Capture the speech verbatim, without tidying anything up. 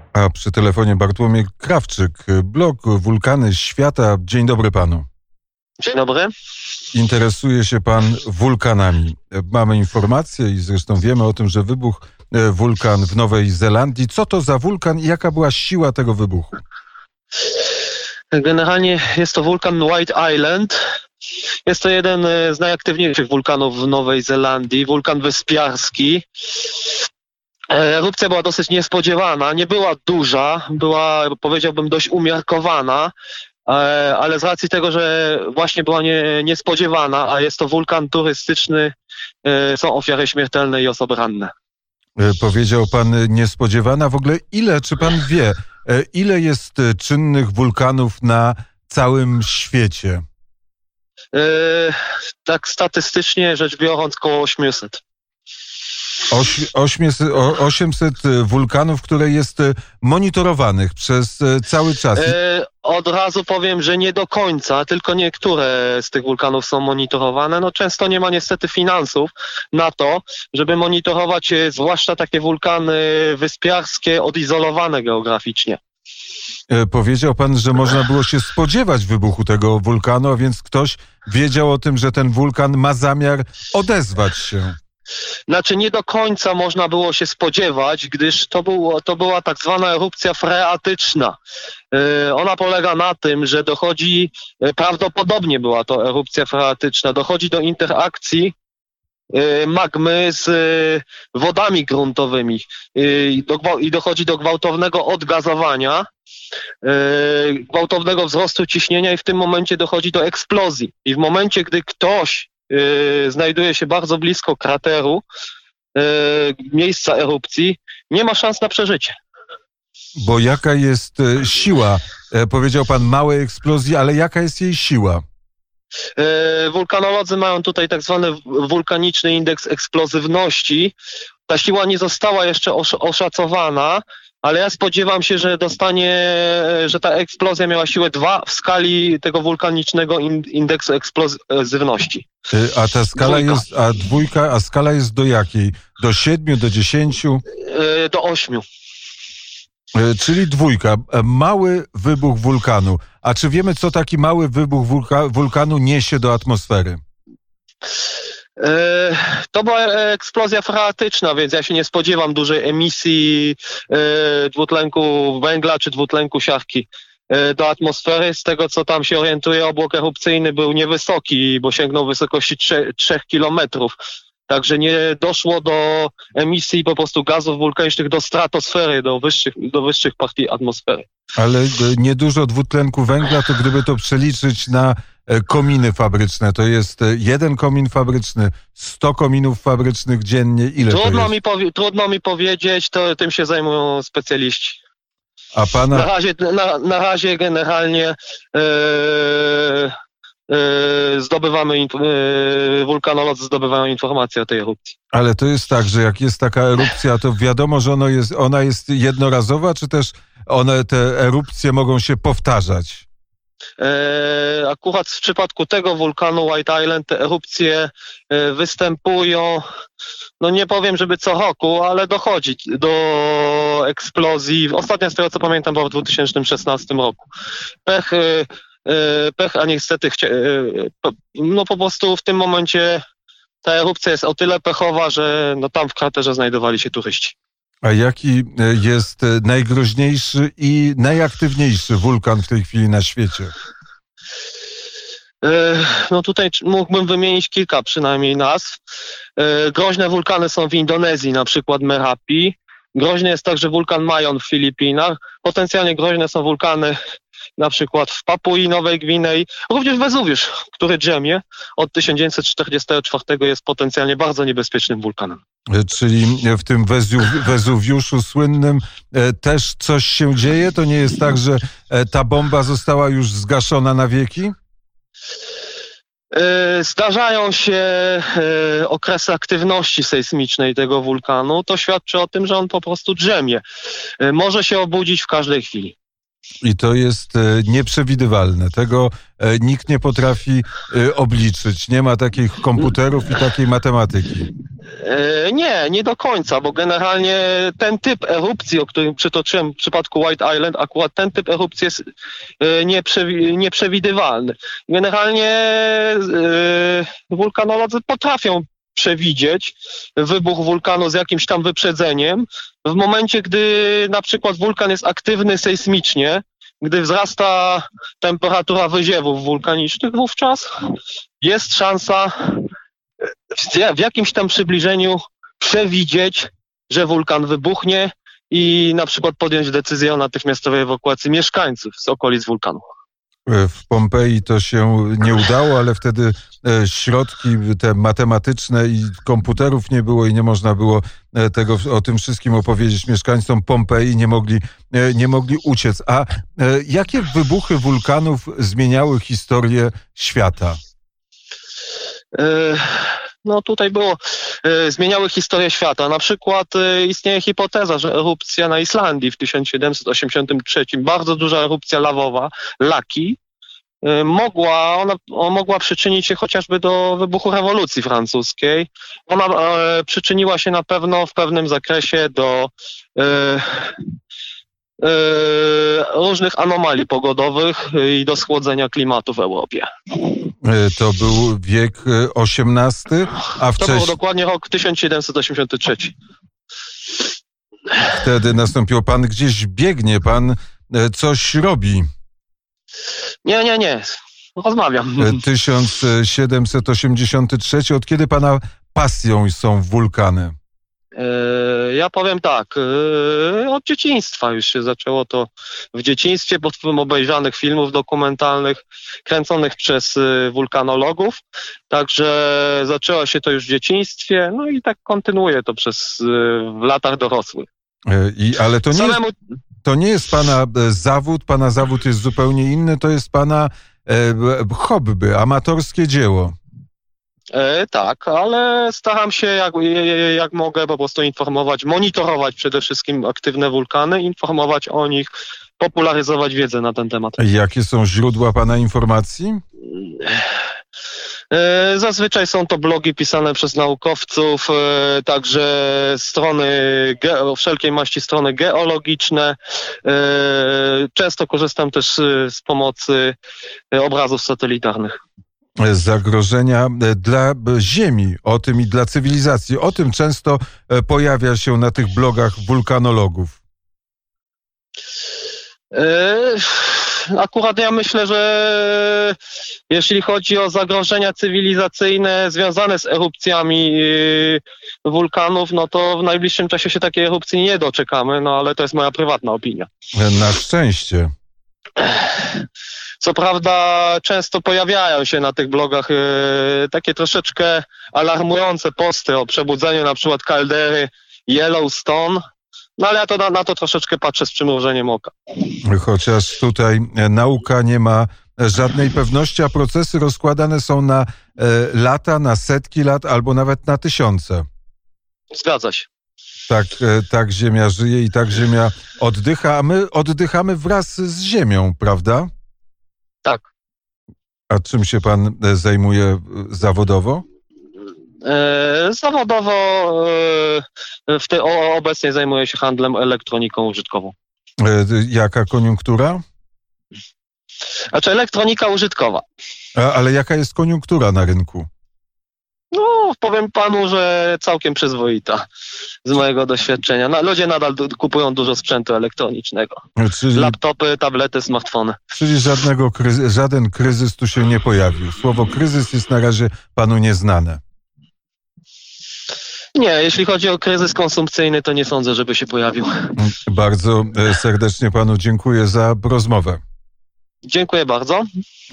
A przy telefonie Bartłomiej Krawczyk, blog Wulkany Świata. Dzień dobry panu. Dzień dobry. Interesuje się pan wulkanami. Mamy informacje i zresztą wiemy o tym, że wybuchł wulkan w Nowej Zelandii. Co to za wulkan i jaka była siła tego wybuchu? Generalnie jest to wulkan White Island. Jest to jeden z najaktywniejszych wulkanów w Nowej Zelandii. Wulkan wyspiarski. Erupcja była dosyć niespodziewana. Nie była duża, była, powiedziałbym, dość umiarkowana, ale z racji tego, że właśnie była nie, niespodziewana, a jest to wulkan turystyczny, są ofiary śmiertelne i osoby ranne. Powiedział pan niespodziewana. W ogóle ile, czy pan wie, ile jest czynnych wulkanów na całym świecie? Yy, tak statystycznie rzecz biorąc około osiemset. osiemset wulkanów, które jest monitorowanych przez cały czas. Yy, od razu powiem, że nie do końca, tylko niektóre z tych wulkanów są monitorowane. No często nie ma niestety finansów na to, żeby monitorować zwłaszcza takie wulkany wyspiarskie, odizolowane geograficznie. Powiedział pan, że można było się spodziewać wybuchu tego wulkanu, a więc ktoś wiedział o tym, że ten wulkan ma zamiar odezwać się. Znaczy nie do końca można było się spodziewać, gdyż to, było, to była tak zwana erupcja freatyczna. Yy, ona polega na tym, że dochodzi, prawdopodobnie była to erupcja freatyczna, dochodzi do interakcji yy, magmy z yy, wodami gruntowymi yy, i, do, i dochodzi do gwałtownego odgazowania, yy, gwałtownego wzrostu ciśnienia i w tym momencie dochodzi do eksplozji. I w momencie, gdy ktoś Yy, znajduje się bardzo blisko krateru, yy, miejsca erupcji, nie ma szans na przeżycie. Bo jaka jest siła? Powiedział pan małej eksplozji, ale jaka jest jej siła? Yy, wulkanolodzy mają tutaj tak zwany wulkaniczny indeks eksplozywności. Ta siła nie została jeszcze osz- oszacowana, ale ja spodziewam się, że dostanie, że ta eksplozja miała siłę dwa w skali tego wulkanicznego indeksu eksplozywności. A ta skala dwójka. jest, a dwójka, a skala jest do jakiej? Do siedmiu, do dziesięciu? Do ośmiu. Czyli dwójka. Mały wybuch wulkanu. A czy wiemy, co taki mały wybuch wulka- wulkanu niesie do atmosfery? To była eksplozja freatyczna, więc ja się nie spodziewam dużej emisji dwutlenku węgla czy dwutlenku siarki do atmosfery. Z tego, co tam się orientuję, obłok erupcyjny był niewysoki, bo sięgnął wysokości trzech kilometrów. Także nie doszło do emisji po prostu gazów wulkanicznych do stratosfery, do wyższych, do wyższych partii atmosfery. Ale niedużo dwutlenku węgla, to gdyby to przeliczyć na kominy fabryczne, to jest jeden komin fabryczny, sto kominów fabrycznych dziennie, ile trudno to jest? Mi powie, trudno mi powiedzieć, to tym się zajmują specjaliści. A pana... Na razie, na, na razie generalnie yy, yy, zdobywamy, yy, wulkanolodzy zdobywają informacje o tej erupcji. Ale to jest tak, że jak jest taka erupcja, to wiadomo, że ono jest, ona jest jednorazowa, czy też one, te erupcje mogą się powtarzać? E, akurat w przypadku tego wulkanu White Island te erupcje e, występują, no nie powiem, żeby co roku, ale dochodzi do eksplozji. Ostatnia z tego, co pamiętam, była w dwa tysiące szesnastym roku. Pech, e, pech a niestety chcia, e, no po prostu w tym momencie ta erupcja jest o tyle pechowa, że no tam w kraterze znajdowali się turyści. A jaki jest najgroźniejszy i najaktywniejszy wulkan w tej chwili na świecie? No tutaj mógłbym wymienić kilka przynajmniej nazw. Groźne wulkany są w Indonezji, na przykład Merapi. Groźny jest także wulkan Mayon w Filipinach. Potencjalnie groźne są wulkany na przykład w Papui Nowej Gwinei. Również Wezuwiusz, który drzemie od tysiąc dziewięćset czterdziestego czwartego jest potencjalnie bardzo niebezpiecznym wulkanem. Czyli w tym Wezu- Wezuwiuszu słynnym e, też coś się dzieje? To nie jest tak, że e, ta bomba została już zgaszona na wieki? Zdarzają się okresy aktywności sejsmicznej tego wulkanu. To świadczy o tym, że on po prostu drzemie. Może się obudzić w każdej chwili. I to jest e, nieprzewidywalne. Tego e, nikt nie potrafi e, obliczyć. Nie ma takich komputerów i takiej matematyki. E, Nie, nie do końca, bo generalnie ten typ erupcji, o którym przytoczyłem w przypadku White Island, akurat ten typ erupcji jest e, nieprzewi- nieprzewidywalny. Generalnie e, wulkanolodzy potrafią przewidzieć wybuch wulkanu z jakimś tam wyprzedzeniem. W momencie, gdy na przykład wulkan jest aktywny sejsmicznie, gdy wzrasta temperatura wyziewów wulkanicznych, wówczas jest szansa w jakimś tam przybliżeniu przewidzieć, że wulkan wybuchnie i na przykład podjąć decyzję o natychmiastowej ewakuacji mieszkańców z okolic wulkanu. W Pompeji to się nie udało, ale wtedy e, środki te matematyczne i komputerów nie było i nie można było e, tego, o tym wszystkim opowiedzieć mieszkańcom Pompeji, nie mogli, e, nie mogli uciec. A e, jakie wybuchy wulkanów zmieniały historię świata? E, No tutaj było, e, zmieniały historię świata. Na przykład e, istnieje hipoteza, że erupcja na Islandii w tysiąc siedemset osiemdziesiątym trzecim, bardzo duża erupcja lawowa, Laki, e, mogła, ona, ona mogła przyczynić się chociażby do wybuchu rewolucji francuskiej. Ona e, przyczyniła się na pewno w pewnym zakresie do e, e, różnych anomalii pogodowych i do schłodzenia klimatu w Europie. E, To był wiek e, osiemnasty, a To wcześniej... był dokładnie rok tysiąc siedemset osiemdziesiąty trzeci. Wtedy nastąpiło, pan gdzieś biegnie, pan e, coś robi. Nie, nie, nie. Rozmawiam. E, tysiąc siedemset osiemdziesiąty trzeci, od kiedy pana pasją są wulkany? E, Ja powiem tak, e, od dzieciństwa już się zaczęło to w dzieciństwie pod wpływem obejrzanych filmów dokumentalnych kręconych przez e, wulkanologów, także zaczęło się to już w dzieciństwie, no i tak kontynuuje to przez e, w latach dorosłych. E, I, ale to nie, jest, Samemu, to nie jest pana e, zawód, pana zawód jest zupełnie inny, to jest pana e, hobby, amatorskie dzieło. e, tak, ale staram się jak, jak mogę po prostu informować, monitorować przede wszystkim aktywne wulkany, informować o nich, popularyzować wiedzę na ten temat. Jakie są źródła pana informacji? E, Zazwyczaj są to blogi pisane przez naukowców, e, także strony, ge- wszelkiej maści strony geologiczne. E, Często korzystam też e, z pomocy e, obrazów satelitarnych. Zagrożenia e, dla Ziemi, o tym i dla cywilizacji. O tym często e, pojawia się na tych blogach wulkanologów. E, Akurat ja myślę, że jeśli chodzi o zagrożenia cywilizacyjne związane z erupcjami e, wulkanów, no to w najbliższym czasie się takiej erupcji nie doczekamy, no ale to jest moja prywatna opinia. E, Na szczęście. Co prawda często pojawiają się na tych blogach e, takie troszeczkę alarmujące posty o przebudzeniu na przykład kaldery Yellowstone, no ale ja to na, na to troszeczkę patrzę z przymrużeniem oka. Chociaż tutaj e, nauka nie ma żadnej pewności, a procesy rozkładane są na e, lata, na setki lat albo nawet na tysiące. Zgadza się. Tak, e, tak Ziemia żyje i tak Ziemia oddycha, a my oddychamy wraz z Ziemią, prawda? Tak. A czym się pan e, zajmuje e, zawodowo? E, Zawodowo e, w te, o, obecnie zajmuję się handlem elektroniką użytkową. E, Jaka koniunktura? Znaczy elektronika użytkowa. A, ale jaka jest koniunktura na rynku? No, powiem panu, że całkiem przyzwoita z mojego doświadczenia. No, ludzie nadal du- kupują dużo sprzętu elektronicznego. Czyli, Laptopy, tablety, smartfony. czyli żadnego kryzy, żaden kryzys tu się nie pojawił. Słowo kryzys jest na razie panu nieznane. Nie, jeśli chodzi o kryzys konsumpcyjny, to nie sądzę, żeby się pojawił. Bardzo e, serdecznie panu dziękuję za rozmowę. Dziękuję bardzo.